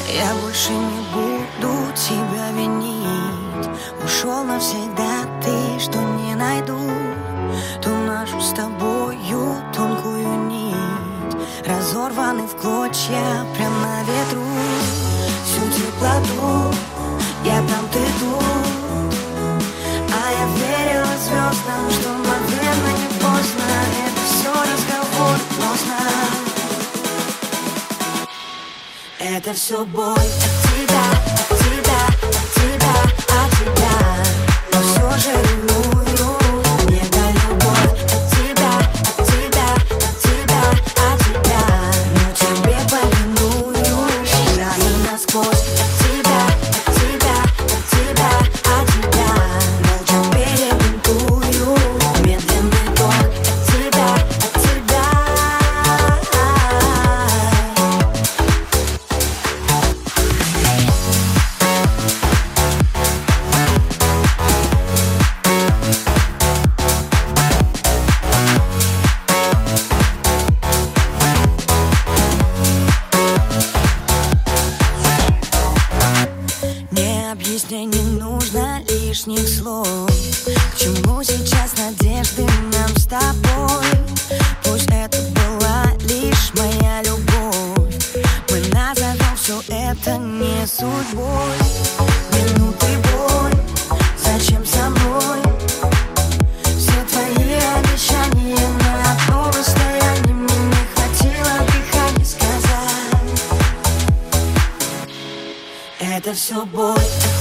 Я больше не буду тебя винить. Ушел навсегда ты, что не найду ту нашу с тобою тонкую нить, разорванный в клочья прям на ветру. Всю теплоту я там, ты тут, а я верила звездам, что, наверное, не поздно. Это все разговор поздно. Это все боль от тебя, от тебя, от тебя, от тебя. Но все же ревную, мне дай любовь от тебя, от тебя, от тебя, от тебя. Но тебе повиную, шагаю насквозь. От тебя, от тебя, от тебя, от тебя. Молча перебинтую, медленный ток. От тебя, от тебя. Не объясняй, не нужно лишних слов. К чему сейчас надежды нам с тобой? Пусть это была лишь моя любовь, мы назовем все это не судьбой. Минуты боль, зачем со мной? Все твои обещания на одном расстоянии. Мне не хватило дыхания сказать. Это все боль.